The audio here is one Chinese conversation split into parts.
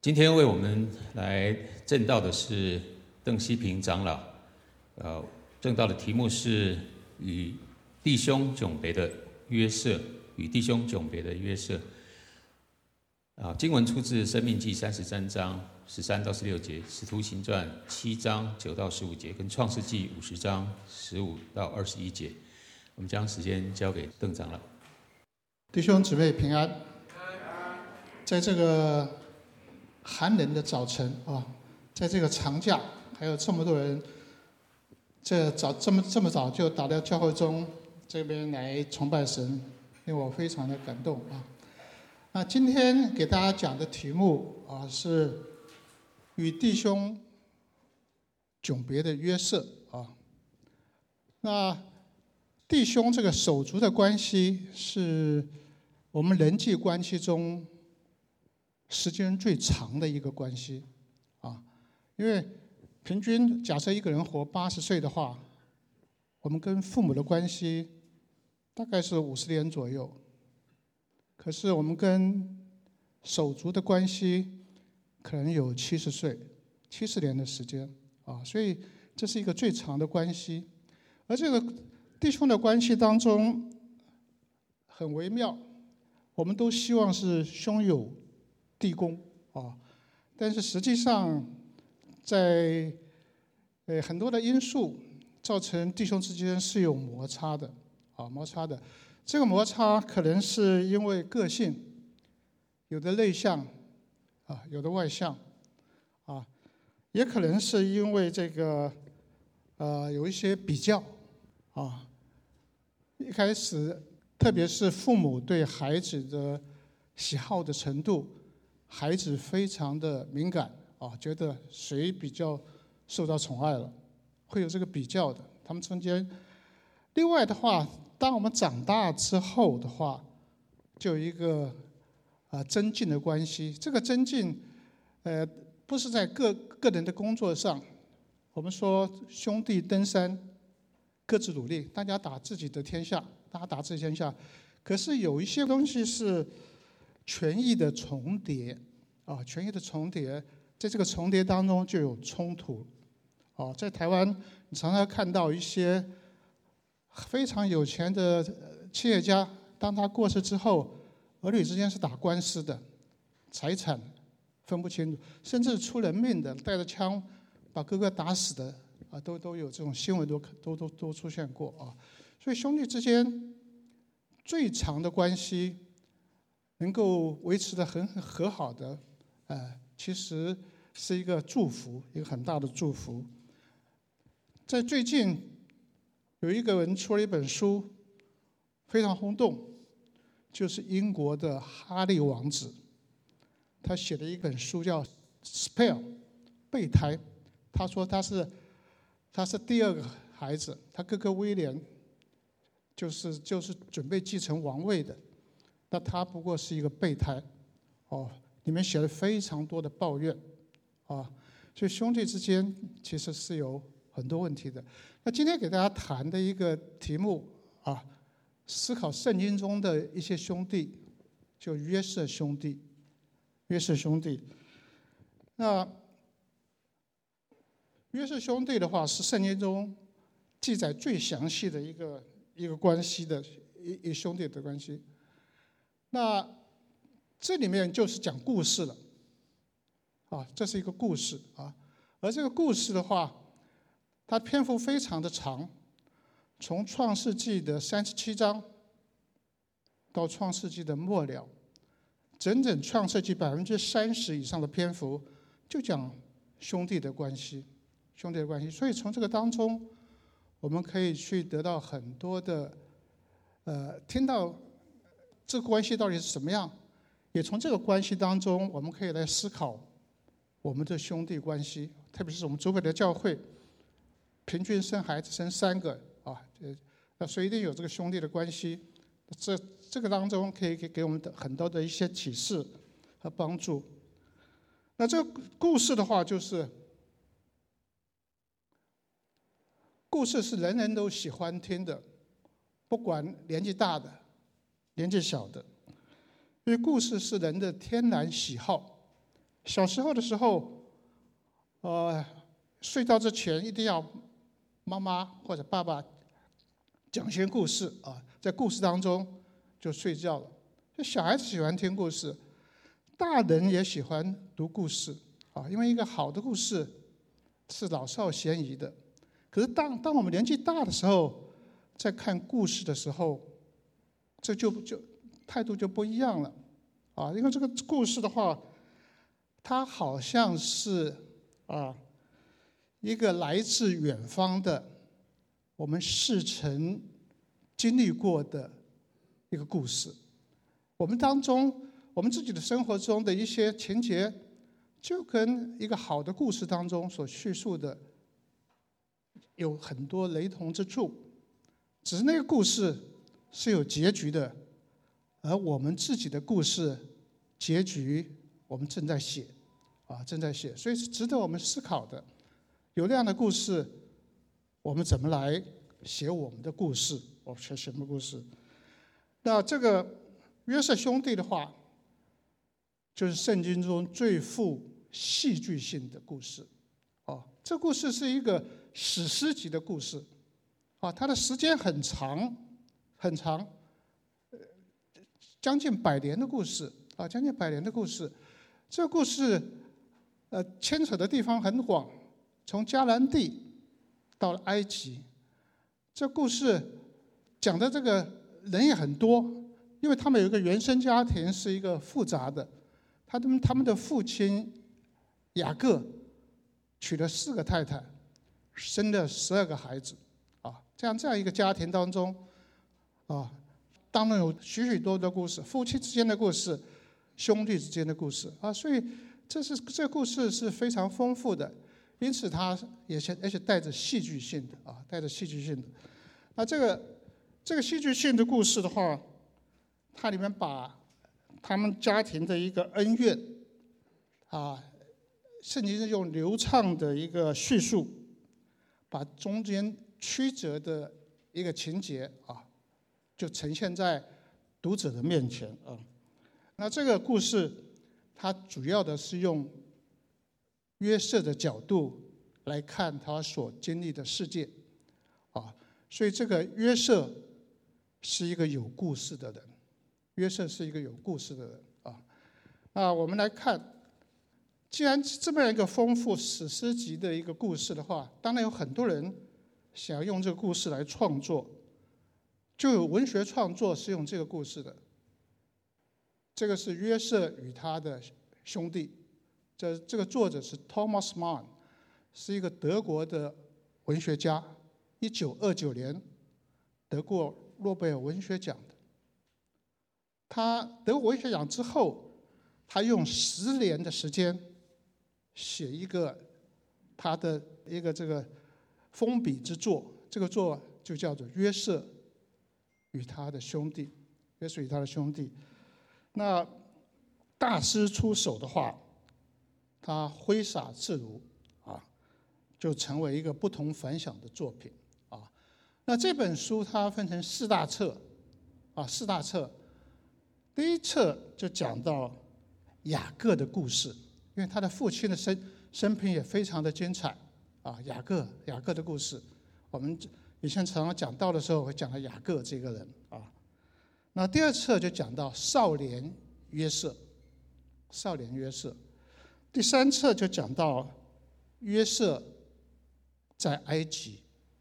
今天为我们来证道的是邓希平长老，证道的题目是与弟兄迥别的约瑟，与弟兄迥别的约瑟。经文出自《申命记》33章13到16节，《使徒行传》7章9到15节，跟《创世纪》50章15到21节。我们将时间交给邓长老。 弟兄姊妹平安。在这个寒冷的早晨啊，在这个长假，还有这么多人，这么早就打到教会中这边来崇拜神，令我非常的感动啊。那今天给大家讲的题目啊是与弟兄迥别的约瑟啊。那弟兄这个手足的关系是我们人际关系中时间最长的一个关系啊，因为平均假设一个人活80岁的话，我们跟父母的关系大概是50年左右，可是我们跟手足的关系可能有70岁，70年的时间啊，所以这是一个最长的关系。而这个弟兄的关系当中很微妙，我们都希望是兄友弟恭啊，但是实际上在很多的因素造成弟兄之间是有摩擦的啊，摩擦的。这个摩擦可能是因为个性，有的内向啊，有的外向啊，也可能是因为这个有一些比较啊。一开始，特别是父母对孩子的喜好的程度，孩子非常的敏感啊，觉得谁比较受到宠爱了，会有这个比较的，他们中间。另外的话，当我们长大之后的话，就有一个增进的关系。这个增进，不是在个人的工作上，我们说兄弟登山，各自努力，大家打自己的天下，大家打自己天下。可是有一些东西是权益的重叠啊，权益的重叠，在这个重叠当中就有冲突啊。在台湾，你常常看到一些非常有钱的企业家，当他过世之后，儿女之间是打官司的，财产分不清楚，甚至出人命的，带着枪把哥哥打死的啊，都有这种新闻都出现过啊。所以兄弟之间最长的关系能够维持得很和好的，其实是一个祝福，一个很大的祝福。在最近有一个人出了一本书，非常轰动，就是英国的哈利王子，他写了一本书叫《Spare》备胎。他说他是第二个孩子，他哥哥威廉就是准备继承王位的，那他不过是一个备胎，哦，里面写了非常多的抱怨，啊，所以兄弟之间其实是有很多问题的。那今天给大家谈的一个题目啊，思考圣经中的一些兄弟，就约瑟兄弟，约瑟兄弟。那约瑟兄弟的话，是圣经中记载最详细的一个关系的一兄弟的关系。那这里面就是讲故事了，啊，这是一个故事啊。而这个故事的话，它篇幅非常的长，从创世纪的37章到创世纪的末了，整整创世纪30%以上的篇幅就讲兄弟的关系，兄弟的关系。所以从这个当中，我们可以去得到很多的，听到这个关系到底是什么样，也从这个关系当中，我们可以来思考我们的兄弟关系，特别是我们主北的教会，平均生孩子生3个啊，那所以一定有这个兄弟的关系。这个当中可以给我们很多的一些启示和帮助。那这个故事的话，就是故事是人人都喜欢听的，不管年纪大的、年纪小的，因为故事是人的天然喜好， 小时候的时候，睡觉之前一定要妈妈或者爸爸讲些故事啊，在故事当中就睡觉了。就小孩子喜欢听故事，大人也喜欢读故事啊，因为一个好的故事是老少咸宜的。可是当我们年纪大的时候，在看故事的时候，这就态度就不一样了啊，因为这个故事的话，它好像是一个来自远方的我们世曾经历过的一个故事。我们当中，我们自己的生活中的一些情节，就跟一个好的故事当中所叙述的有很多雷同之处，只是那个故事是有结局的，而我们自己的故事结局我们正在写，所以是值得我们思考的。有那样的故事，我们怎么来写我们的故事？我写什么故事？那这个约瑟兄弟的话，就是圣经中最富戏剧性的故事。这故事是一个史诗级的故事，它的时间很长，很长，将近100年的故事啊，将近100年的故事。这个故事牵扯的地方很广，从迦南地到埃及。这故事讲的这个人也很多，因为他们有一个原生家庭是一个复杂的。他们的父亲雅各娶了4个太太，生了12个孩子，这样一个家庭当中，当然有许许多多的故事，夫妻之间的故事，兄弟之间的故事所以这个故事是非常丰富的，因此它而且带着戏剧性的带着戏剧性的。那这个戏剧性的故事的话，它里面把他们家庭的一个恩怨圣经是用流畅的一个叙述，把中间曲折的一个情节就呈现在读者的面前那这个故事，它主要的是用约瑟的角度来看他所经历的世界所以这个约瑟是一个有故事的人，约瑟是一个有故事的人那我们来看，既然这么一个丰富史诗级的一个故事的话，当然有很多人想要用这个故事来创作，就有文学创作是用这个故事的。这个是约瑟与他的兄弟，这个作者是 Thomas Mann， 是一个德国的文学家，1929年得过诺贝尔文学奖的。他得过文学奖之后，他用10年的时间写一个他的一个这个封笔之作，这个作就叫做《约瑟与他的兄弟》。约瑟与他的兄弟，那大师出手的话，他挥洒自如就成为一个不同凡响的作品那这本书它分成4大册4大册。第一册就讲到雅各的故事，因为他的父亲的生平也非常的精彩雅各的故事，我们以前常常讲到的时候会讲到雅各这个人那第2册就讲到少年约瑟，第3册就讲到约瑟在埃及，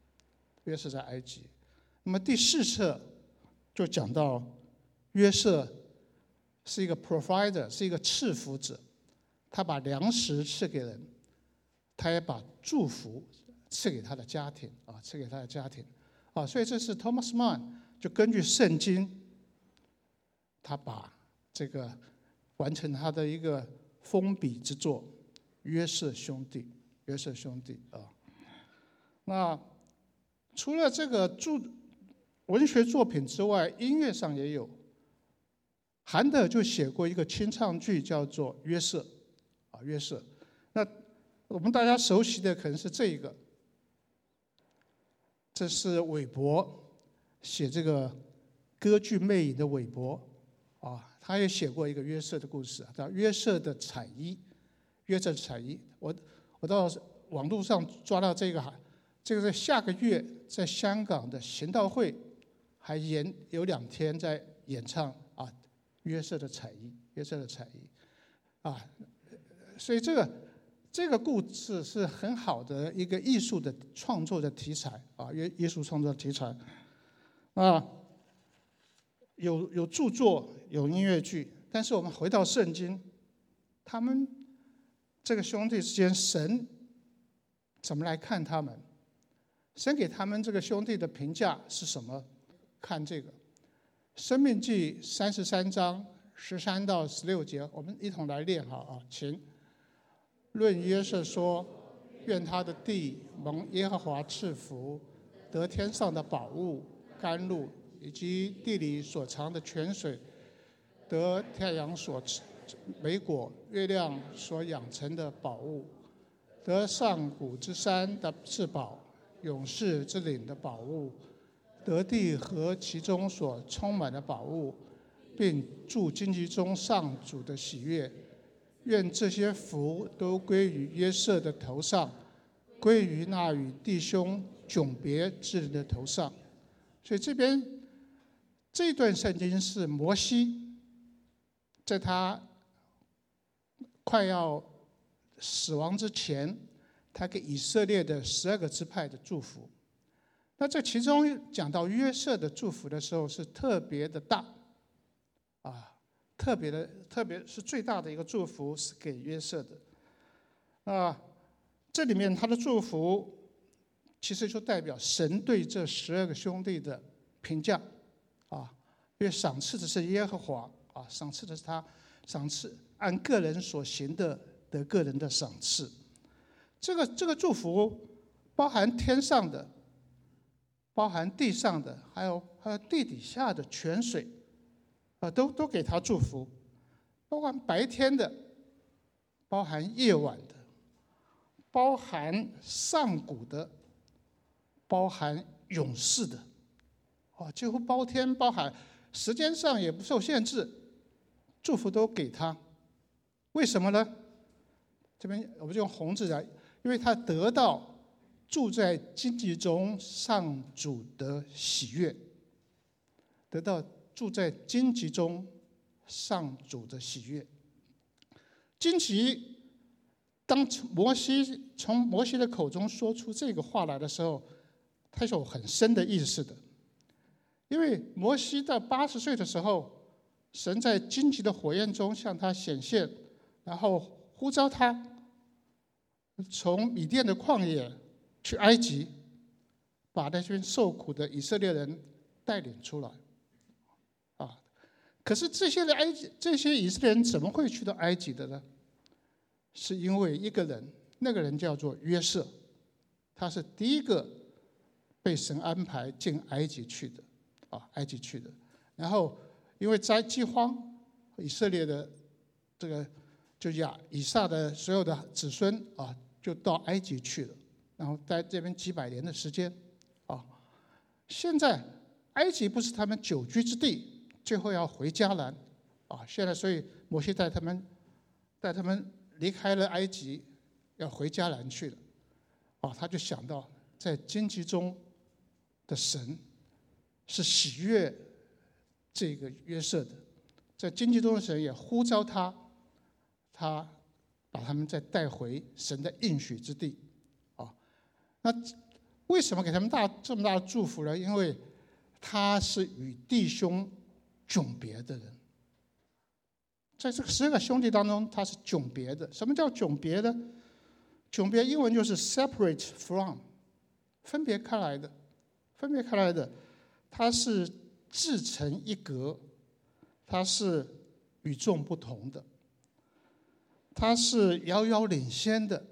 那么第4册就讲到约瑟是一个 provider， 是一个赐福者，他把粮食赐给人，他也把祝福赐给他的家庭所以这是 Thomas Mann 就根据圣经，他把这个完成他的一个封笔之作《约瑟兄弟》那除了这个文学作品之外，音乐上也有。韩德尔就写过一个清唱剧，叫做《约瑟》约瑟。那我们大家熟悉的可能是这一个，这是韦伯写这个歌剧《魅影》的韦伯他也写过一个约瑟的故事，叫《约瑟的彩衣》 约瑟的彩衣。我到网络上抓到这个在下个月在香港的行道会还有2天在演唱约瑟的彩衣，约瑟的彩衣所以这个故事是很好的一个艺术的创作的题材艺术创作的题材有著作，有音乐剧，但是我们回到圣经，他们这个兄弟之间，神怎么来看他们？神给他们这个兄弟的评价是什么？看这个《申命记》33章13到16节，我们一同来念请。论约瑟说：愿他的地蒙耶和华赐福，得天上的宝物、甘露，以及地里所藏的泉水，得太阳所美果、月亮所养成的宝物，得上古之山的至宝、勇士之岭的宝物，得地和其中所充满的宝物，并住荆棘中上主的喜悦。愿这些福都归于约瑟的头上，归于那与弟兄迥别之人的头上。所以这段圣经是摩西在他快要死亡之前，他给以色列的12个支派的祝福。那这其中讲到约瑟的祝福的时候，是特别的大特别是最大的一个祝福是给约瑟的这里面他的祝福其实就代表神对这12个兄弟的评价因为赏赐的是耶和华赏赐的是他，赏赐按个人所行的得个人的赏赐。这个祝福包含天上的，包含地上的，还有地底下的泉水都给他祝福，包含白天的，包含夜晚的，包含上古的，包含勇士的几乎包天包海，时间上也不受限制，祝福都给他。为什么呢？这边我们就用红字来，因为他得到住在荆棘中上主的喜悦，得到住在荆棘中上主的喜悦。荆棘，当从摩西的口中说出这个话来的时候，他是有很深的意思的。因为摩西到80岁的时候，神在荆棘的火焰中向他显现，然后呼召他从米甸的旷野去埃及，把那些受苦的以色列人带领出来可是这些以色列人怎么会去到埃及的呢？是因为一个人，那个人叫做约瑟，他是第一个被神安排进埃及去的埃及去的。然后因为饥荒，以色列的这个就以撒的所有的子孙就到埃及去了，然后在这边几百年的时间现在埃及不是他们久居之地，最后要回迦南现在所以摩西带他们离开了埃及，要回迦南去了他就想到在荆棘中的神是喜悦这个约瑟的，在荆棘中的神也呼召他把他们再带回神的应许之地那为什么给他们这么大的祝福呢？因为他是与弟兄迥别的人，在这个12个兄弟当中，他是迥别的。什么叫迥别呢？迥别英文就是 separate from， 分别开来的，他是自成一格，他是与众不同的，他是遥遥领先的，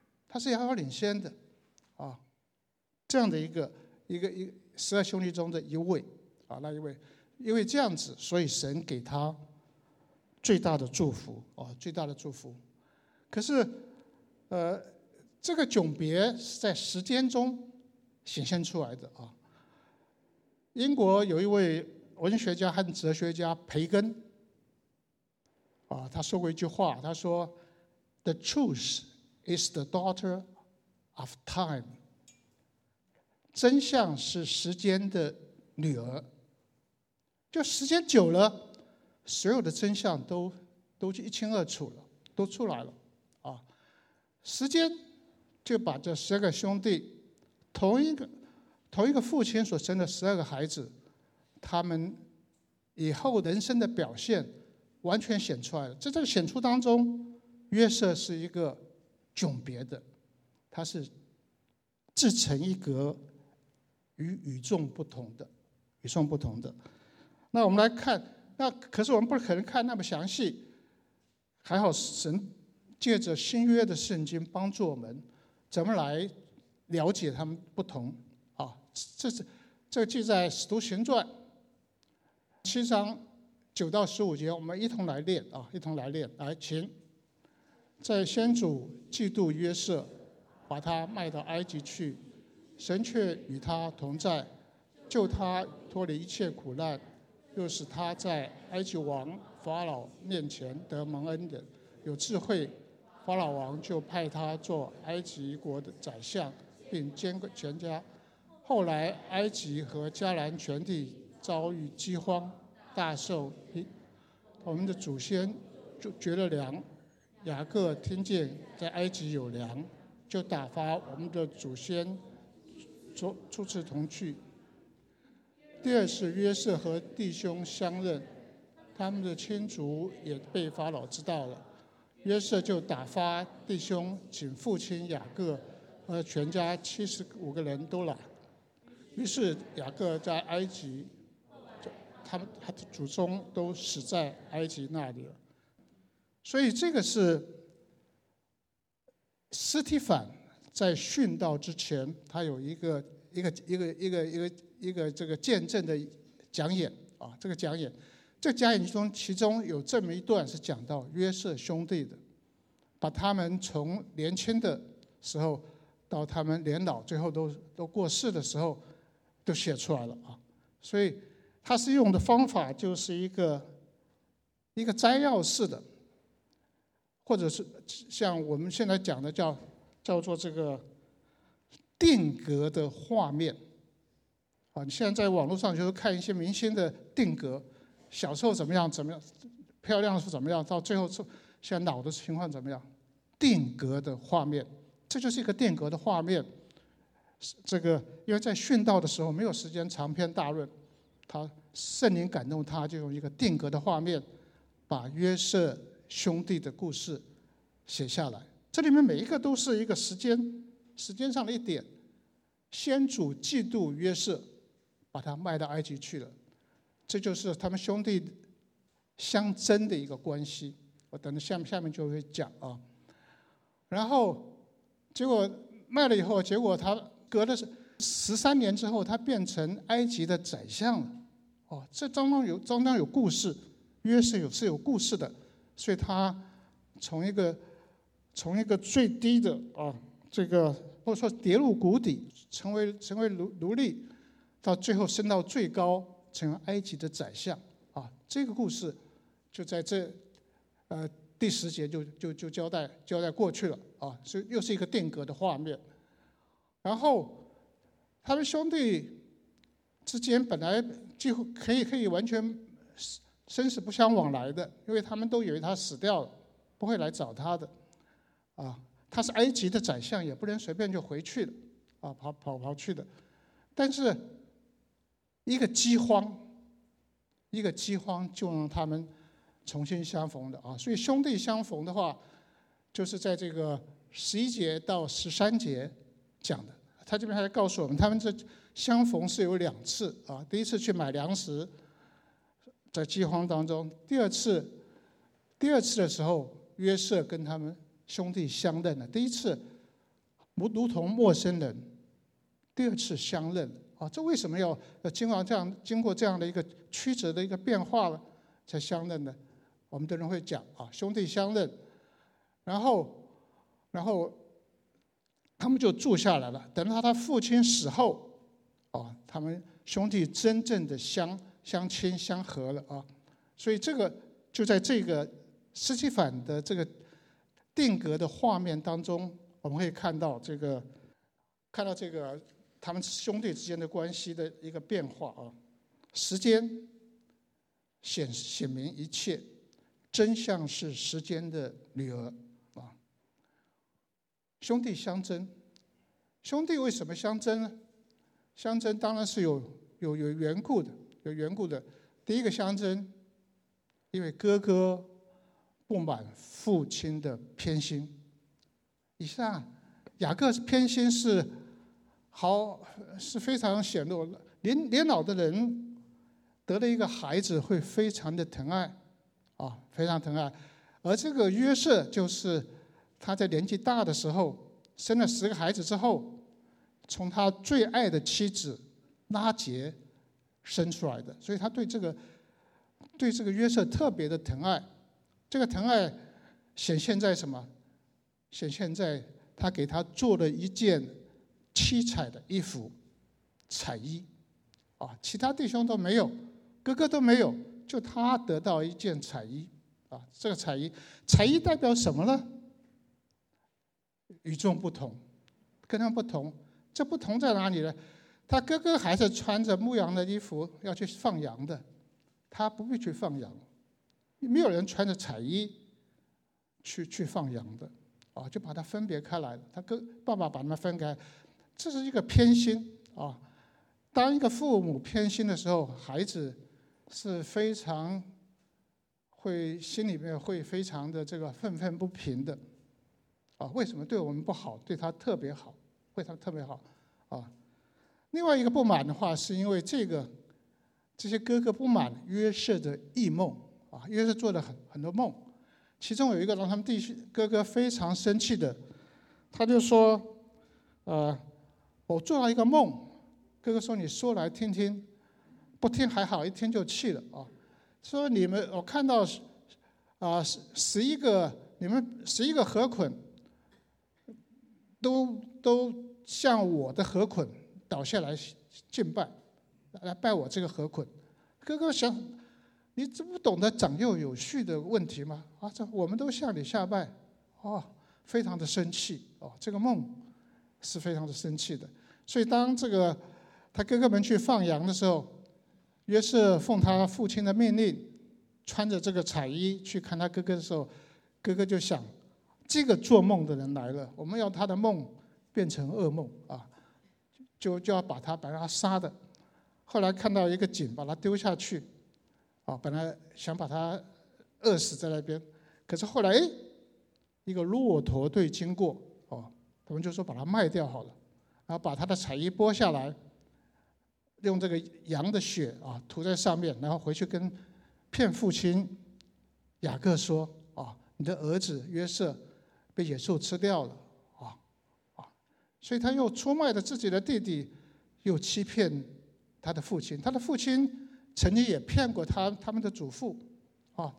这样的一个12兄弟中的一位那一位，因为这样子，所以神给他最大的祝福最大的祝福。可是这个迥别是在时间中显现出来的英国有一位文学家和哲学家培根他说过一句话，他说 The truth is the daughter of time. 真相是时间的女儿。就时间久了，所有的真相都一清二楚了，都出来了啊！时间就把这12个兄弟，同一个父亲所生的12个孩子，他们以后人生的表现完全显出来了。在这个显出当中，约瑟是一个迥别的，他是自成一格，与众不同的。那我们来看，那可是我们不可能看那么详细，还好神借着新约的圣经帮助我们怎么来了解他们不同啊。这个记在《使徒行传》7章9到15节，我们一同来念啊，来，请。在先祖嫉妒约瑟，把他卖到埃及去，神却与他同在，救他脱离一切苦难，又使他在埃及王法老面前得蒙恩典，有智慧。法老王就派他做埃及国的宰相，并监管全家。后来埃及和迦南全地遭遇饥荒，大受逼。我们的祖先就绝了粮。雅各听见在埃及有粮，就打发我们的祖先出此同去。第二是约瑟和弟兄相认，他们的亲族也被法老知道了。约瑟就打发弟兄请父亲雅各和全家75个人都来。于是雅各在埃及，他的祖宗都死在埃及那里了。所以这个是司提反在殉道之前，他有一个这个见证的讲演啊，这个讲演中其中有这么一段是讲到约瑟兄弟的，把他们从年轻的时候到他们年老，最后都过世的时候，都写出来了啊。所以他是用的方法就是一个摘要式的。或者是像我们现在讲的叫做这个定格的画面啊，你现在在网络上就是看一些明星的定格，小时候怎么样，漂亮是怎么样，到最后现在老的情况怎么样，定格的画面，这就是一个定格的画面。这个因为在殉道的时候没有时间长篇大论，他圣灵感动他，就用一个定格的画面，把约瑟兄弟的故事写下来，这里面每一个都是一个时间上的一点。先祖嫉妒约瑟，把他卖到埃及去了，这就是他们兄弟相争的一个关系。我等着下面就会讲啊。然后结果卖了以后，结果他隔了13年之后，他变成埃及的宰相了。哦，这当中有故事，约瑟是有故事的。所以他从一个最低的啊，这个或者说跌入谷底，成为奴隶，到最后升到最高，成为埃及的宰相啊。这个故事就在第10节就交代过去了啊，所以又是一个定格的画面。然后他们兄弟之间本来几乎可以完全生死不相往来的，因为他们都以为他死掉了，不会来找他的，啊，他是埃及的宰相，也不能随便就回去了，啊，跑去的。但是一个饥荒就让他们重新相逢的啊。所以兄弟相逢的话，就是在这个11节到13节讲的。他这边还告诉我们，他们这相逢是有2次啊。第一次去买粮食。在饥荒当中，第二次的时候，约瑟跟他们兄弟相认了。第一次如同陌生人，第二次相认啊，这为什么要经过这样的一个曲折的一个变化了才相认呢？我们的人会讲啊，兄弟相认，然后他们就住下来了。等到他父亲死后，啊，他们兄弟真正的相亲相合了啊，所以这个就在这个司提反的这个定格的画面当中，我们可以看到这个他们兄弟之间的关系的一个变化啊。时间显明一切，真相是时间的女儿啊。兄弟相争，兄弟为什么相争呢？相争当然是有缘故的。第一个相争，因为哥哥不满父亲的偏心。以上雅各偏心是非常显露，年老的人得了一个孩子会非常的疼爱啊，非常疼爱。而这个约瑟就是他在年纪大的时候生了10个孩子之后，从他最爱的妻子拉结生出来的，所以他对这个约瑟特别的疼爱。这个疼爱显现在什么？显现在他给他做了一件七彩的衣服，彩衣啊，其他弟兄都没有，哥哥都没有，就他得到一件彩衣啊。这个彩衣代表什么呢？与众不同，跟他们不同。这不同在哪里呢？他哥哥还是穿着牧羊的衣服要去放羊的，他不必去放羊，没有人穿着彩衣去放羊的啊，就把它分别开来了。他爸爸把他们分开，这是一个偏心啊。当一个父母偏心的时候，孩子是非常心里面会非常的这个愤愤不平的啊。为什么对我们不好，对他特别好，对他特别好啊？另外一个不满的话，是因为这些哥哥不满约瑟的异梦啊。约瑟做了很多梦，其中有一个让他们哥哥非常生气的，他就说：我做了一个梦。哥哥说：“你说来听听。”不听还好，一听就气了啊！说我看到11个，你们11个河捆都向我的河捆倒下来敬拜，来拜我这个河捆。哥哥想，你这不懂得长幼有序的问题吗？啊，这我们都向你下拜，哦，非常的生气哦，这个梦是非常的生气的。所以当他哥哥们去放羊的时候，约瑟奉他父亲的命令，穿着这个彩衣去看他哥哥的时候，哥哥就想，这个做梦的人来了，我们要他的梦变成噩梦啊，就要把他杀的。后来看到一个井，把他丢下去，啊，本来想把他饿死在那边，可是后来一个骆驼队经过，哦，他们就说把他卖掉好了，然后把他的彩衣剥下来，用这个羊的血啊涂在上面，然后回去骗父亲雅各说：啊，你的儿子约瑟被野兽吃掉了啊！所以他又出卖了自己的弟弟，又欺骗他的父亲。他的父亲曾经也骗过他们的祖父啊，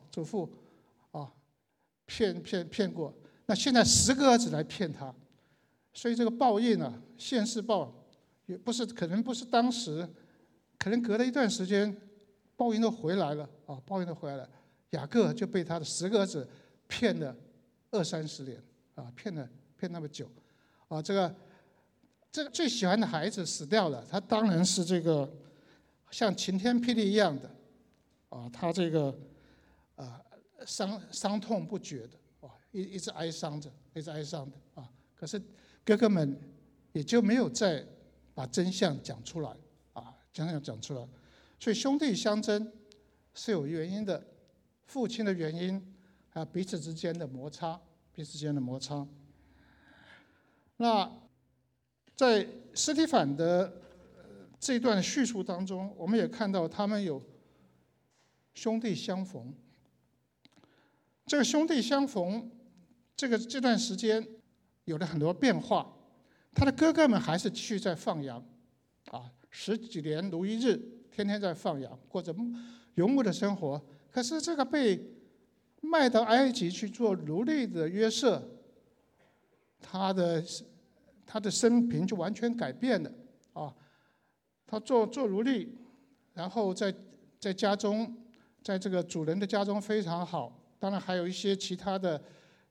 骗过。那现在10个儿子来骗他，所以这个报应啊，现世报。也不是，可能不是当时，可能隔了一段时间，报应都回来了啊！报应都回来了，雅各就被他的10个儿子骗了20-30年啊，骗那么久啊！这个最喜欢的孩子死掉了，他当然是这个像晴天霹雳一样的啊，他这个伤痛不绝的啊，一直哀伤着啊。可是哥哥们也就没有再把真相讲出来啊，讲出来，所以兄弟相争是有原因的，父亲的原因，还有彼此之间的摩擦。那在司提反的这段叙述当中，我们也看到他们有兄弟相逢。这个兄弟相逢，这段时间有了很多变化。他的哥哥们还是继续在放羊，啊，10几年如一日，天天在放羊，过着游牧的生活。可是这个被卖到埃及去做奴隶的约瑟，他的生平就完全改变了啊！他做奴隶，然后在家中，在这个主人的家中非常好。当然还有一些其他的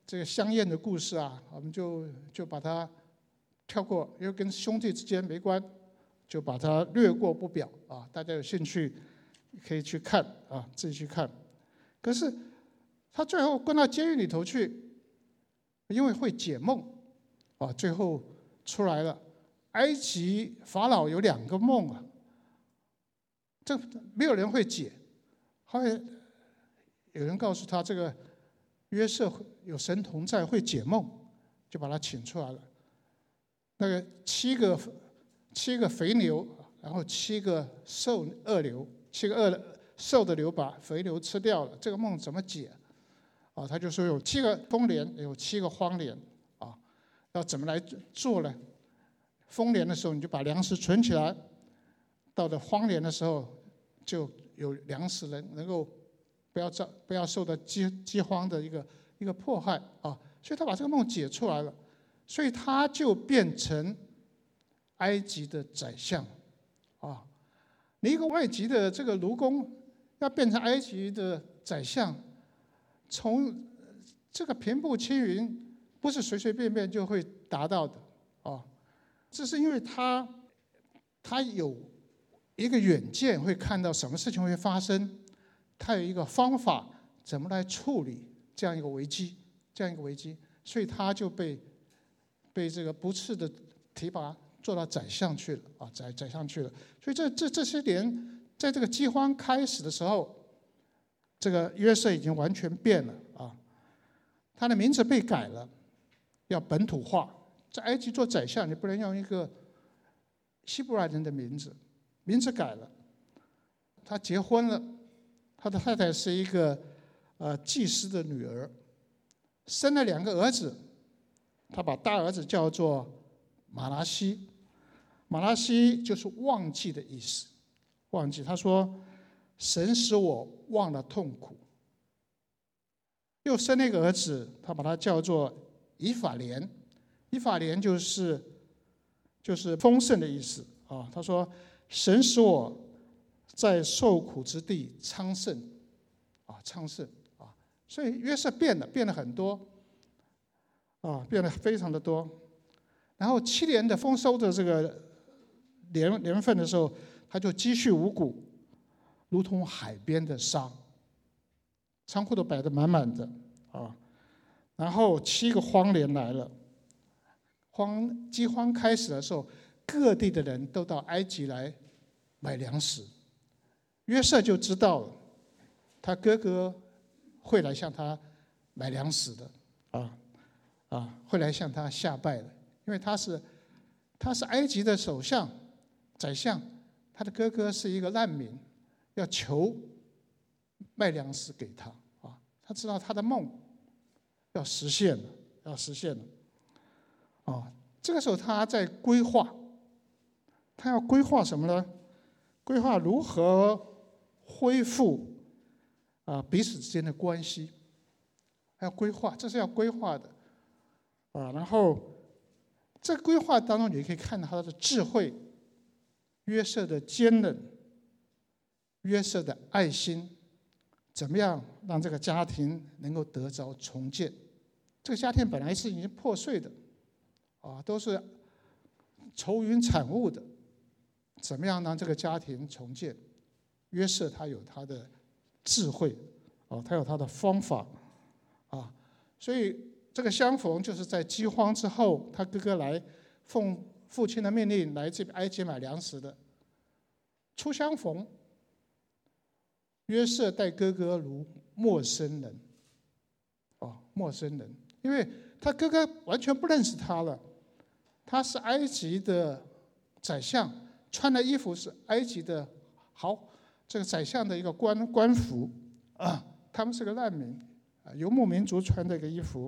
这个香艳的故事啊，我们就把它跳过，因为跟兄弟之间没关，就把它略过不表啊。大家有兴趣可以去看啊，自己去看。可是他最后关到监狱里头去，因为会解梦啊，最后出来了。埃及法老有2个梦啊，这没有人会解。后来有人告诉他，这个约瑟有神同在，会解梦，就把他请出来了。那个7个肥牛，然后7个恶牛，7个瘦的牛把肥牛吃掉了，这个梦怎么解？啊，他就说有7个丰年，有7个荒年，啊，要怎么来做呢？丰年的时候，你就把粮食存起来；到了荒年的时候，就有粮食能够不要受到饥荒的一个迫害啊。所以他把这个梦解出来了，所以他就变成埃及的宰相啊。你一个外籍的这个奴工要变成埃及的宰相，从这个平步青云，不是随随便便就会达到的啊。这是因为他有一个远见，会看到什么事情会发生，他有一个方法怎么来处理这样一个危机，所以他就被这个不啻的提拔做到宰相去了啊，宰相去了。所以这些年，在这个饥荒开始的时候，这个约瑟已经完全变了啊，他的名字被改了，要本土化。在埃及做宰相，你不能用一个希伯来人的名字改了。他结婚了，他的太太是一个祭司的女儿，生了2个儿子。他把大儿子叫做马拉西，马拉西就是忘记的意思。忘记，他说神使我忘了痛苦。又生了一个儿子，他把他叫做以法莲。以法莲就是丰盛的意思啊。他说神使我在受苦之地昌盛啊，昌盛啊。所以约瑟变了很多啊，变得非常的多。然后7年的丰收的这个年份的时候，他就积蓄五谷，如同海边的沙，仓库都摆得满满的啊。然后7个荒年来了。饥荒开始的时候，各地的人都到埃及来买粮食。约瑟就知道了，他哥哥会来向他买粮食的，会来向他下拜的，因为他是埃及的首相、宰相，他的哥哥是一个难民，要求卖粮食给他啊。他知道他的梦要实现了。这个时候他在规划，他要规划什么呢？规划如何恢复彼此之间的关系，要规划，这是要规划的然后这个规划当中，你可以看到他的智慧，约瑟的坚韧，约瑟的爱心，怎么样让这个家庭能够得着重建？这个家庭本来是已经破碎的。都是愁云惨雾的，怎么样让这个家庭重建？约瑟他有他的智慧，他有他的方法，所以这个相逢就是在饥荒之后，他哥哥来奉父亲的命令来这埃及买粮食的。初相逢，约瑟待哥哥如陌生人，陌生人，因为他哥哥完全不认识他了。他是埃及的宰相，穿的衣服是埃及的这个宰相的一个官服他们是个难民游牧民族穿的一个衣服。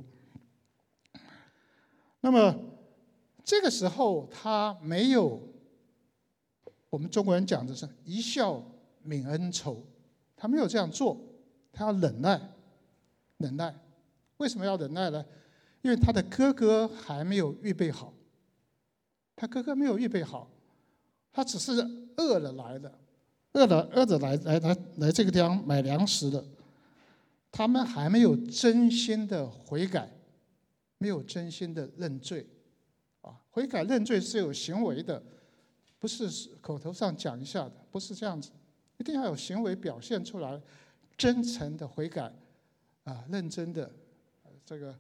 那么这个时候他没有我们中国人讲的是一笑泯恩仇，他没有这样做，他要忍耐。为什么要忍耐呢？因为他的哥哥还没有预备好。他哥哥没有预备好，他只是饿着来这个地方买粮食的，他们还没有真心的悔改， 没有真心的认罪啊。悔改认罪是有行为的，不是口头上讲一下的，不是这样子，一定要有行为表现出来，真诚的悔改啊，认真的这个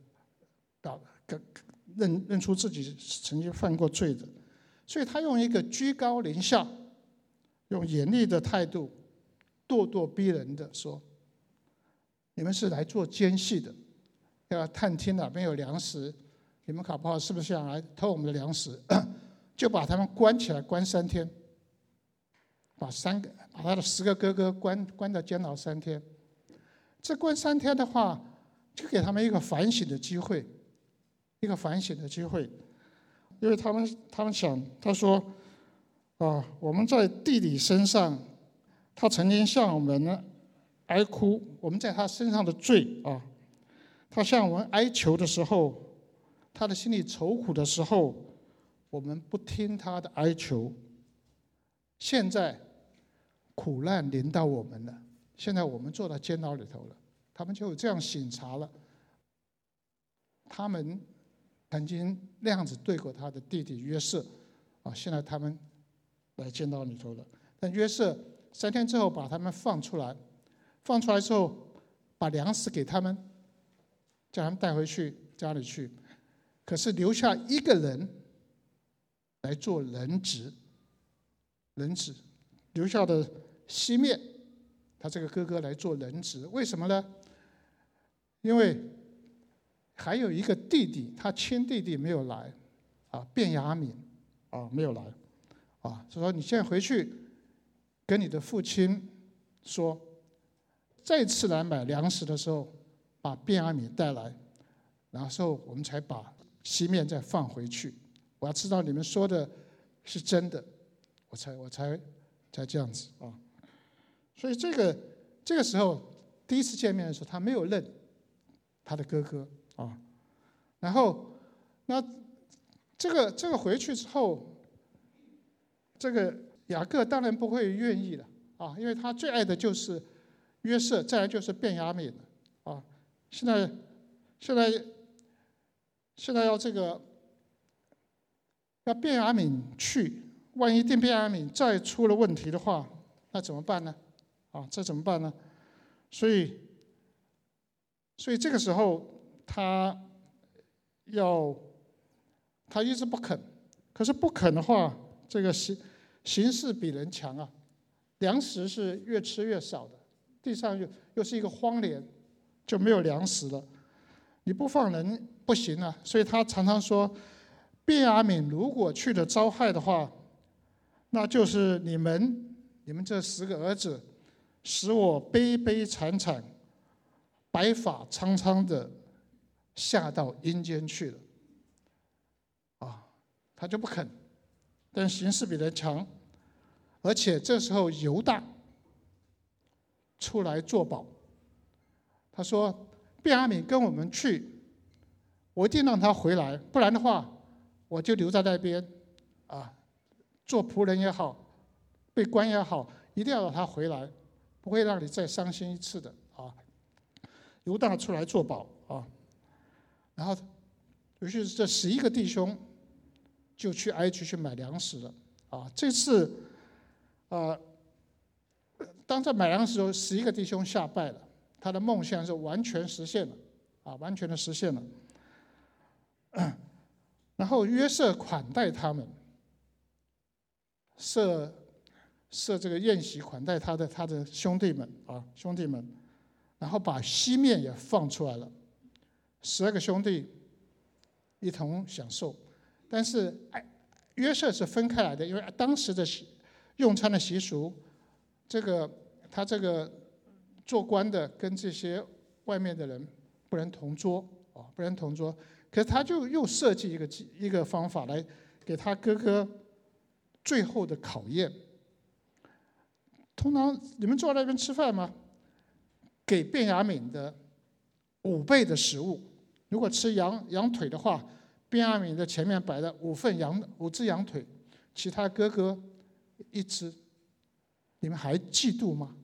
认出自己曾经犯过罪的。所以他用一个居高临下，用严厉的态度，咄咄逼人的说：“你们是来做奸细的，要探听哪边有粮食，你们搞不好是不是想来偷我们的粮食？”就把他们关起来，关3天，把他的10个哥哥关到监牢3天。这关3天的话，就给他们一个反省的机会，一个反省的机会，因为他们想，他说我们在弟弟身上，他曾经向我们哀哭，我们在他身上的罪他向我们哀求的时候，他的心里愁苦的时候，我们不听他的哀求。现在苦难临到我们了，现在我们坐到监牢里头了，他们就这样省察了。他们曾经那样子对过他的弟弟约瑟现在他们来监牢里头了。但约瑟3天之后把他们放出来，放出来之后把粮食给他们，叫他们带回去家里去，可是留下一个人来做人质，留下的西面，他这个哥哥来做人质。为什么呢？因为还有一个弟弟，他亲弟弟没有来便雅悯没有来所以说你现在回去跟你的父亲说，再次来买粮食的时候把便雅悯带来，然后我们才把西面再放回去。我要知道你们说的是真的，我才这样子所以这个时候第一次见面的时候，他没有认他的哥哥然后那这个回去之后，这个雅各当然不会愿意了因为他最爱的就是约瑟，再来就是便雅悯现在要这个要便雅悯去，万一便雅悯再出了问题的话，那怎么办呢？这怎么办呢？所以这个时候他一直不肯，可是不肯的话，这个形势比人强粮食是越吃越少的，地上又是一个荒年，就没有粮食了，你不放人不行所以他常常说，便雅悯如果去了遭害的话，那就是你们这10个儿子使我悲悲惨惨，白发苍苍的下到阴间去了他就不肯，但形势比人强，而且这时候犹大出来作保，他说便雅悯跟我们去，我一定让他回来，不然的话我就留在那边做仆人也好，被关也好，一定要让他回来，不会让你再伤心一次的犹大出来作保然后于是这11个弟兄就去埃及去买粮食了这次当在买粮食的时候，11个弟兄下拜了，他的梦想是完全实现了完全的实现了。然后约瑟款待他们，设这个宴席款待他的兄弟们然后把西面也放出来了，12个兄弟一同享受。但是约瑟是分开来的，因为当时的用餐的习俗，他这个做官的跟这些外面的人不能同桌不能同桌。可是他就又设计一个方法来给他哥哥最后的考验。通常你们坐在那边吃饭吗？给便雅悯的5倍的食物。如果吃羊腿的话，便雅悯的前面摆了5只羊腿，其他哥哥1只。你们还嫉妒吗？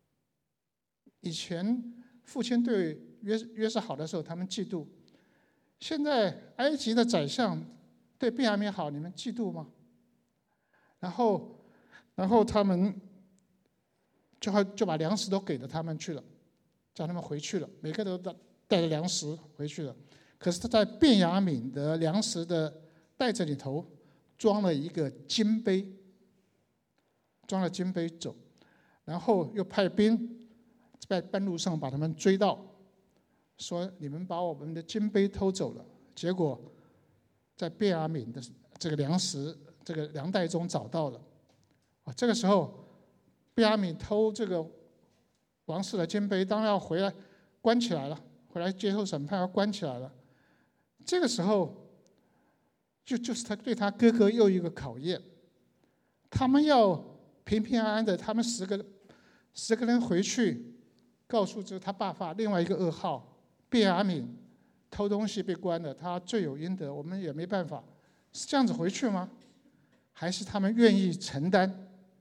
以前父亲对约瑟好的时候，他们嫉妒。 现在埃及的宰相对便雅悯好，你们嫉妒吗？然后他们就把粮食都给了他们去了，叫他们回去了，每个都带着粮食回去了。可是他在便雅悯的粮食的袋子里头装了一个金杯，装了金杯走，然后又派兵在半路上把他们追到，说你们把我们的金杯偷走了。结果在便雅悯的这个粮食这个粮袋中找到了。这个时候便雅悯偷这个王室的金杯，当然要回来关起来了，回来接受审判要关起来了。这个时候就是他对他哥哥又一个考验，他们要平平安安的，他们10个人回去告诉这他爸爸另外一个噩耗，便雅悯偷东西被关了，他罪有应得，我们也没办法，是这样子回去吗？还是他们愿意承担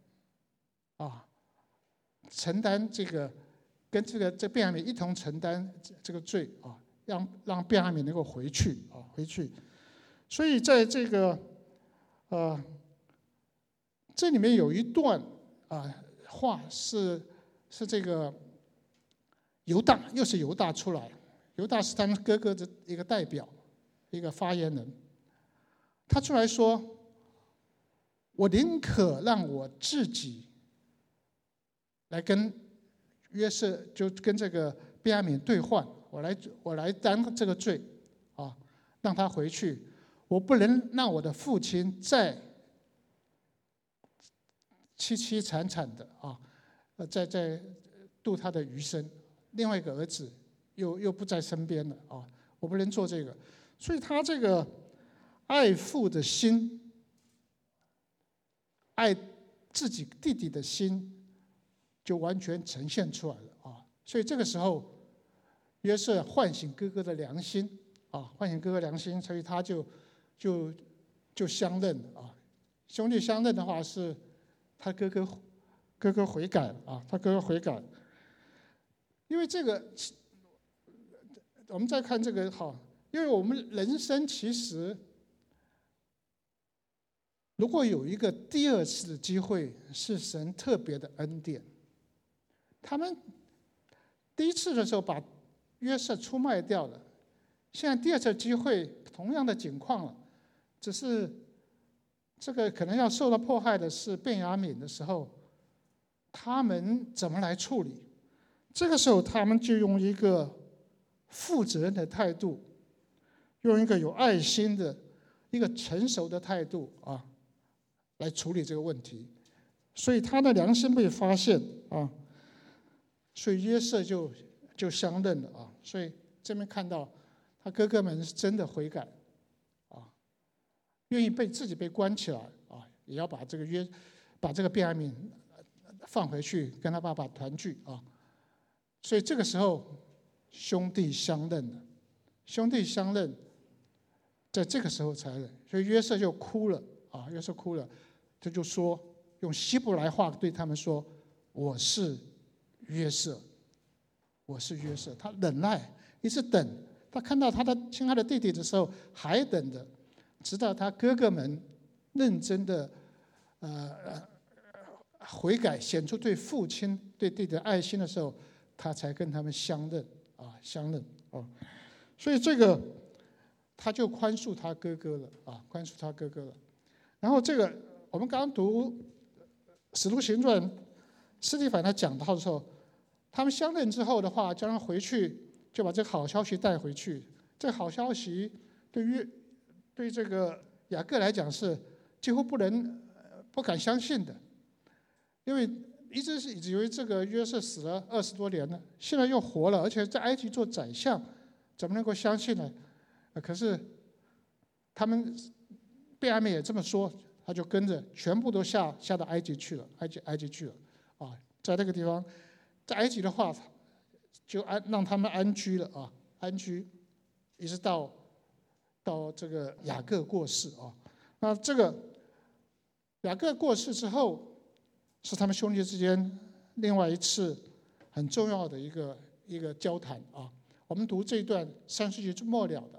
承担这个跟这便雅悯一同承担这个罪啊，让便雅悯能够回去。所以在这个这里面有一段话是这个犹大，又是犹大出来，犹大是他们哥哥的一个代表，一个发言人，他出来说：“我宁可让我自己来跟约瑟，就跟这个便雅悯兑换，我来担这个罪啊，让他回去。我不能让我的父亲再凄凄惨惨的在度他的余生。另外一个儿子又不在身边了啊，我不能做这个。所以他这个爱父的心，爱自己弟弟的心，就完全呈现出来了啊！所以这个时候，约瑟唤醒哥哥的良心唤醒哥哥良心，所以他就相认啊。兄弟相认的话是，他哥哥悔改他哥哥悔改。因为这个，我们再看这个因为我们人生其实，如果有一个第二次的机会，是神特别的恩典。他们第一次的时候把约瑟出卖掉了，现在第二次机会同样的情况了，只是这个可能要受到迫害的是便雅悯的时候，他们怎么来处理？这个时候他们就用一个负责任的态度，用一个有爱心的一个成熟的态度来处理这个问题。所以他的良心被发现所以约瑟就相认了所以这边看到他哥哥们是真的悔改愿意自己被关起来也要把这个便雅悯放回去跟他爸爸团聚所以这个时候兄弟相认了，兄弟相认，在这个时候才认，所以约瑟就哭了约瑟哭了，他就说用希伯来话对他们说：“我是约瑟，我是约瑟。”他忍耐，一直等，他看到他的亲爱的弟弟的时候还等着，直到他哥哥们认真的悔改，显出对父亲对弟弟的爱心的时候，他才跟他们相认所以这个他就宽恕他哥哥了宽恕他哥哥了。然后这个我们刚刚读《使徒行传》，司提反他讲到的时候，他们相认之后的话，叫他回去就把这个好消息带回去。这个好消息对这个雅各来讲是几乎不敢相信的，因为一直是以为这个约瑟死了20多年了，现在又活了，而且在埃及做宰相，怎么能够相信呢？可是他们便雅悯也这么说，他就跟着全部都下到埃及去了，埃及去了在那个地方，在埃及的话，就让他们安居了安居，一直到这个雅各过世那这个雅各过世之后，是他们兄弟之间另外一次很重要的一个交谈我们读这一段3世纪末了的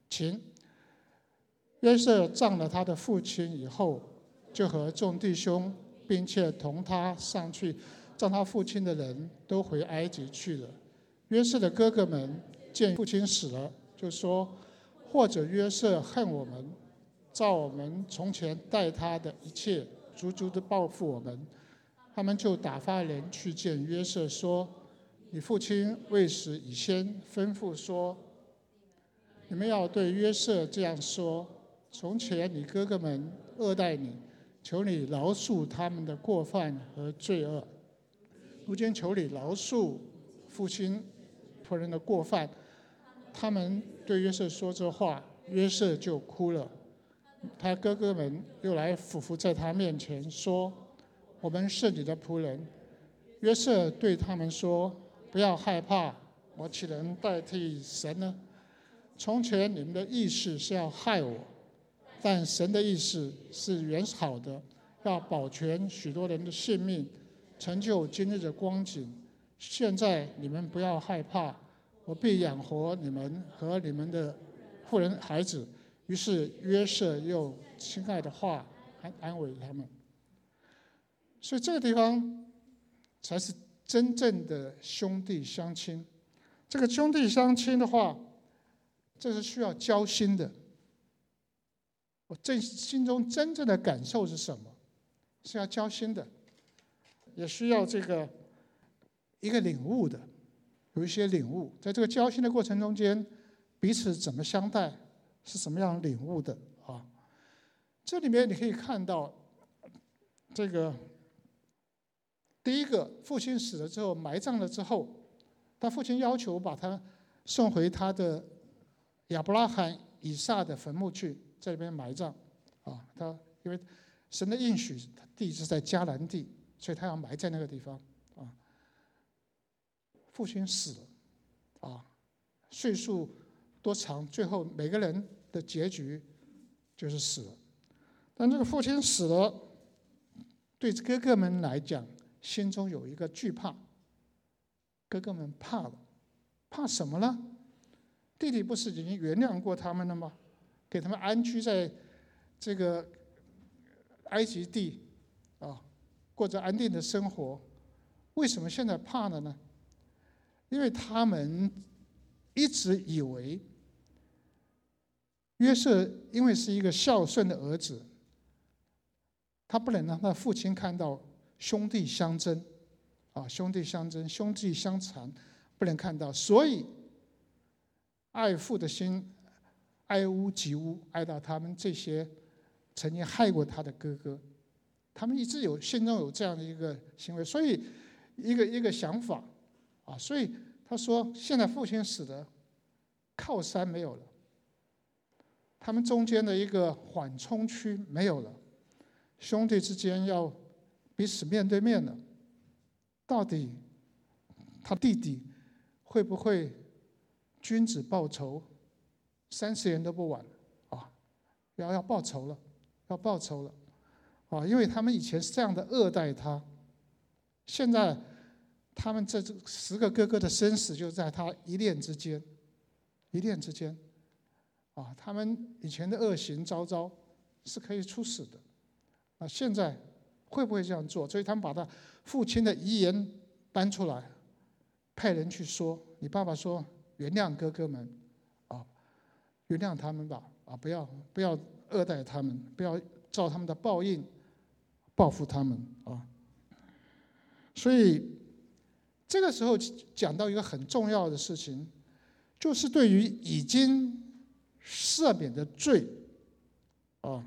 情。约瑟葬了他的父亲以后，就和众弟兄并且同他上去葬他父亲的人都回埃及去了。约瑟的哥哥们见父亲死了，就说：或者约瑟恨我们，照我们从前待他的一切，足足的报复我们。他们就打发人去见约瑟，说：你父亲未死以先吩咐说，你们要对约瑟这样说：从前你哥哥们恶待你，求你饶恕他们的过犯和罪恶。如今求你饶恕父亲仆人的过犯。他们对约瑟说这话，约瑟就哭了。他哥哥们又来俯伏在他面前说：我们是你的仆人。约瑟对他们说：不要害怕，我岂能代替神呢？从前你们的意思是要害我，但神的意思是原好的，要保全许多人的性命，成就今日的光景。现在你们不要害怕，我必养活你们和你们的妇人孩子。于是约瑟用亲爱的话安慰他们。所以这个地方才是真正的兄弟相亲。这个兄弟相亲的话，这是需要交心的。我心中真正的感受是什么？是要交心的，也需要这个一个领悟的，有一些领悟。在这个交心的过程中间，彼此怎么相待，是什么样领悟的啊？这里面你可以看到，这个第一个，父亲死了之后，埋葬了之后，他父亲要求把他送回他的亚伯拉罕、以撒的坟墓去，在那边埋葬啊。他因为神的应许，他地是在迦南地，所以他要埋在那个地方啊。父亲死了啊，岁数多长，最后每个人的结局就是死了。但这个父亲死了，对哥哥们来讲，心中有一个惧怕。哥哥们怕了，怕什么呢？弟弟不是已经原谅过他们了吗？给他们安居在这个埃及地啊，过着安定的生活，为什么现在怕了呢？因为他们一直以为约瑟因为是一个孝顺的儿子，他不能让他父亲看到兄弟相争啊，兄弟相争，兄弟相残，不能看到，所以爱父的心爱屋及乌，爱到他们这些曾经害过他的哥哥，他们一直心中有这样的一个行为，所以一个想法啊，所以他说现在父亲死了，靠山没有了，他们中间的一个缓冲区没有了，兄弟之间要彼此面对面了，到底他弟弟会不会君子报仇，30年都不晚啊！要报仇了，要报仇了啊！因为他们以前是这样的恶待他，现在他们这10个哥哥的生死就在他一念之间，一念之间啊！他们以前的恶行昭昭是可以处死的啊！现在会不会这样做？所以他们把他父亲的遗言搬出来，派人去说：你爸爸说原谅哥哥们啊，原谅他们吧啊，不要恶待他们，不要照他们的报应报复他们啊。所以这个时候讲到一个很重要的事情，就是对于已经赦免的罪啊，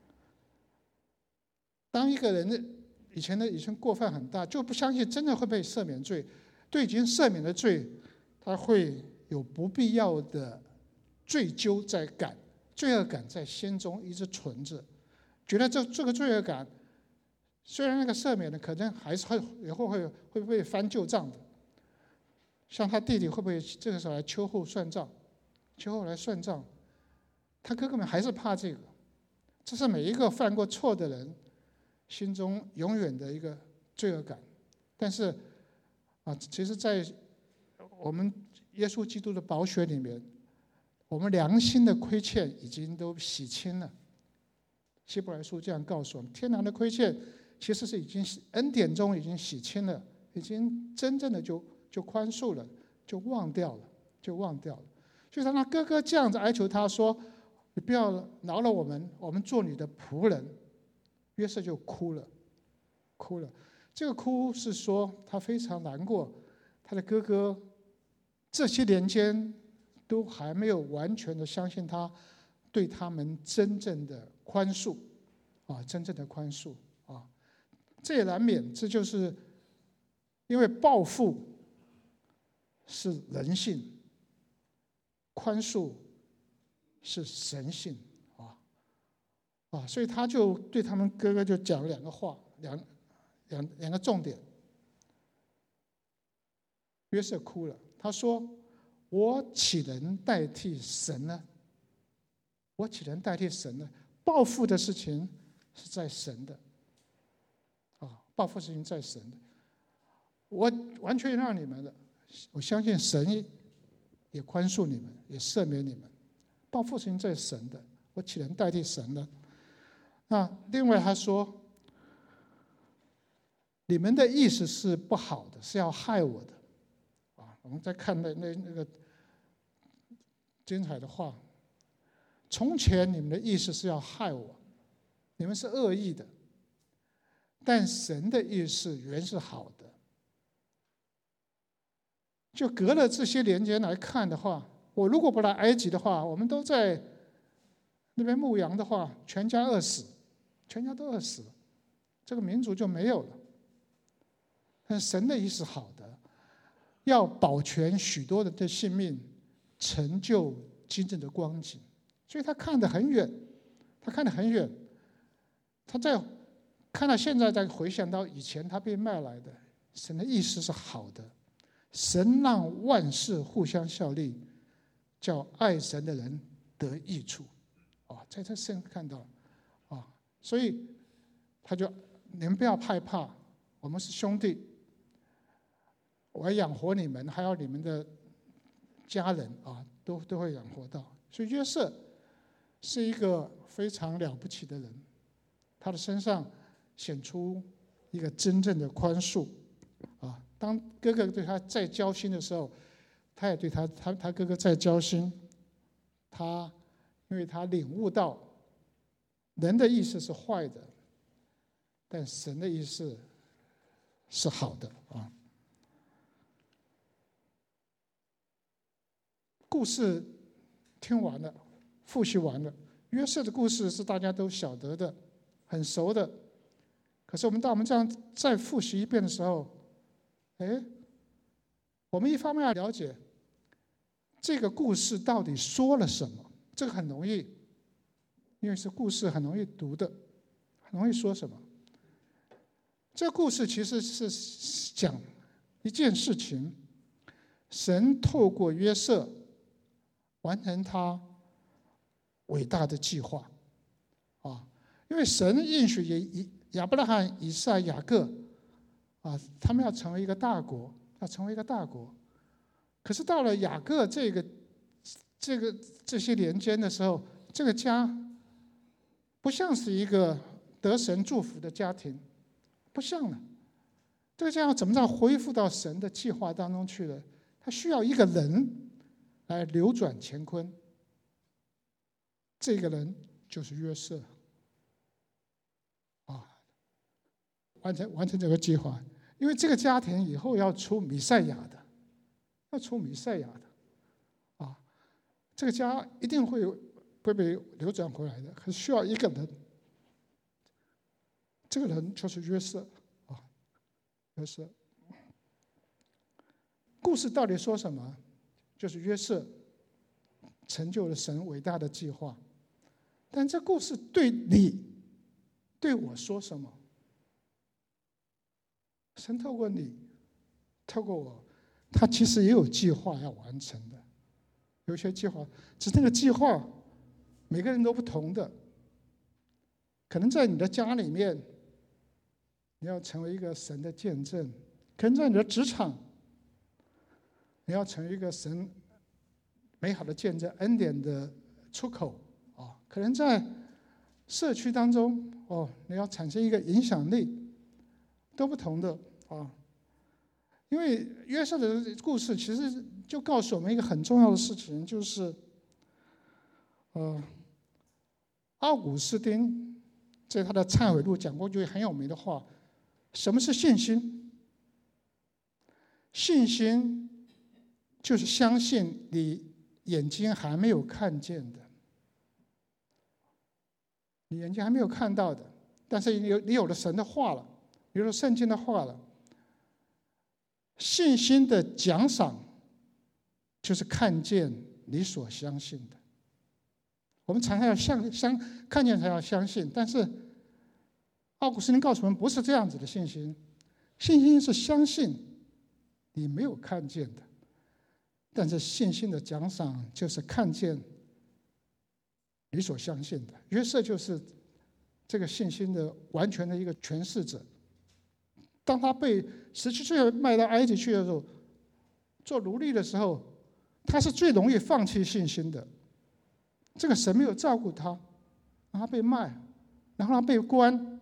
当一个人以前过犯很大，就不相信真的会被赦免罪，对已经赦免的罪，他会有不必要的罪疚在罪恶感在心中一直存着，觉得这个罪恶感，虽然那个赦免的可能还是以后会不会翻旧账的，像他弟弟会不会这个时候来秋后算账，秋后来算账，他哥哥们还是怕这个，这是每一个犯过错的人心中永远的一个罪恶感。但是啊，其实在我们耶稣基督的宝血里面我们良心的亏欠已经都洗清了。希伯来书这样告诉我们，天然的亏欠其实是已经恩典中已经洗清了，已经真正的就宽恕了，就忘掉了。所以当他哥哥这样子哀求他说：“你不要饶了我们，我们做你的仆人。”约瑟就哭了。这个哭是说他非常难过，他的哥哥这些年间都还没有完全的相信他对他们真正的宽恕啊，这也难免，这就是因为报复是人性，宽恕是神性所以他就对他们哥哥就讲了两个话，两个重点。约瑟哭了，他说：“我岂能代替神呢？我岂能代替神呢？报复的事情是在神的，报复事情在神的，我完全让你们了。我相信神也宽恕你们，也赦免你们。报复事情在神的，我岂能代替神呢？”那另外他说：“你们的意思是不好的，是要害我的。”我们再看那个精彩的话，从前你们的意思是要害我，你们是恶意的，但神的意思原是好的。就隔了这些年间来看的话，我如果不来埃及的话，我们都在那边牧羊的话，全家都饿死，这个民族就没有了。但神的意思好的，要保全许多人的性命，成就今日的光景。所以他看得很远，他在看到现在，再回想到以前他被卖来的，神的意思是好的。神让万事互相效力，叫爱神的人得益处。在这圣看到所以他就你们不要害怕，我们是兄弟，我要养活你们，还有你们的家人都会养活到。所以约瑟是一个非常了不起的人，他的身上显出一个真正的宽恕当哥哥对他再交心的时候，他也对他哥哥再交心。因为他领悟到人的意思是坏的，但神的意思是好的故事听完了，复习完了，约瑟的故事是大家都晓得的，很熟的。可是当我们这样再复习一遍的时候，我们一方面要了解这个故事到底说了什么，这个很容易，因为是故事很容易读的，很容易说什么。这个故事其实是讲一件事情，神透过约瑟完成他伟大的计划因为神应许亚伯拉罕、以撒、雅各他们要成为一个大国，可是到了雅各这些年间的时候，这个家不像是一个得神祝福的家庭，不像了。这个家要怎么样恢复到神的计划当中去了？他需要一个人来扭转乾坤，这个人就是约瑟完成这个计划。因为这个家庭以后要出弥赛亚的，这个家一定会被扭转回来的，可是需要一个人，这个人就是约瑟约瑟。故事到底说什么？就是约瑟成就了神伟大的计划，但这故事对你、对我说什么？神透过你、透过我，他其实也有计划要完成的。有些计划，只是那个计划每个人都不同的。可能在你的家里面，你要成为一个神的见证；可能在你的职场，你要成为一个神美好的见证，恩典的出口啊，可能在社区当中你要产生一个影响力，都不同的啊。因为约瑟的故事其实就告诉我们一个很重要的事情，就是奥古斯丁在他的忏悔录讲过一句很有名的话：什么是信心？信心就是相信你眼睛还没有看见的，你眼睛还没有看到的，但是你有了神的话了，有了圣经的话了。信心的奖赏就是看见你所相信的。我们常常要看见才要相信，但是奥古斯丁告诉我们不是这样子的信心。信心是相信你没有看见的，但是信心的奖赏就是看见你所相信的。约瑟就是这个信心的完全的一个诠释者。当他被17岁卖到埃及去的时候，做奴隶的时候，他是最容易放弃信心的。这个神没有照顾他，让他被卖，然后他被关。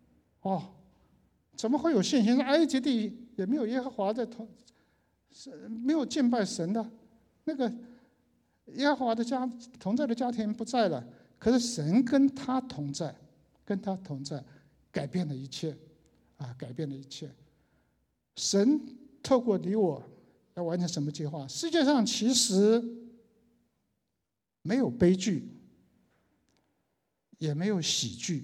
怎么会有信心？埃及地也没有耶和华的没有敬拜神的，那个耶和华的同在的家庭不在了，可是神跟他同在，改变了一切。改变了一切。神透过你我要完成什么计划？世界上其实没有悲剧，也没有喜剧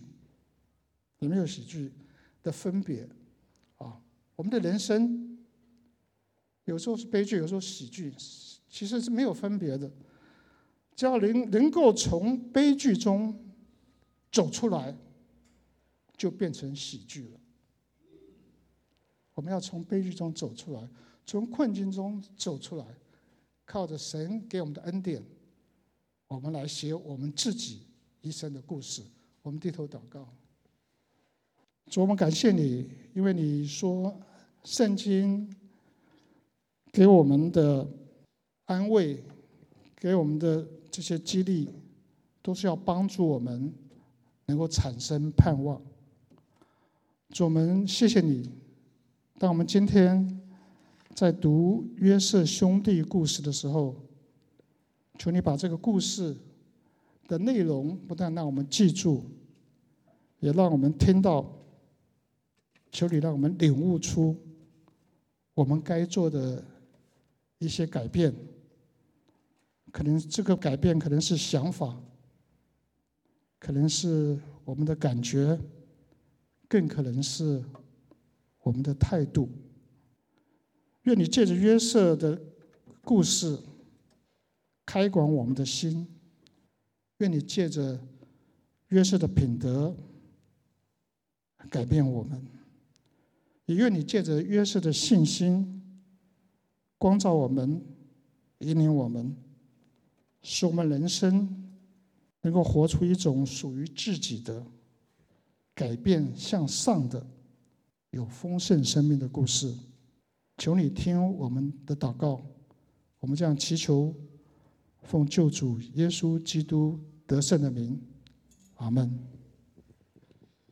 的分别我们的人生有时候是悲剧，有时候喜剧，其实是没有分别的。只要能够从悲剧中走出来，就变成喜剧了。我们要从悲剧中走出来，从困境中走出来，靠着神给我们的恩典，我们来写我们自己一生的故事。我们低头祷告。主，我们感谢你，因为你说圣经给我们的安慰，给我们的这些激励，都是要帮助我们能够产生盼望。主，我们谢谢你。当我们今天在读约瑟兄弟故事的时候，求你把这个故事的内容不但让我们记住，也让我们听到，求你让我们领悟出我们该做的一些改变。可能这个改变可能是想法，可能是我们的感觉，更可能是我们的态度。愿你借着约瑟的故事开广我们的心，愿你借着约瑟的品德改变我们，也愿你借着约瑟的信心光照我们，引领我们，使我们人生能够活出一种属于自己的改变向上的有丰盛生命的故事。求你听我们的祷告，我们这样祈求，奉救主耶稣基督得胜的名，阿们。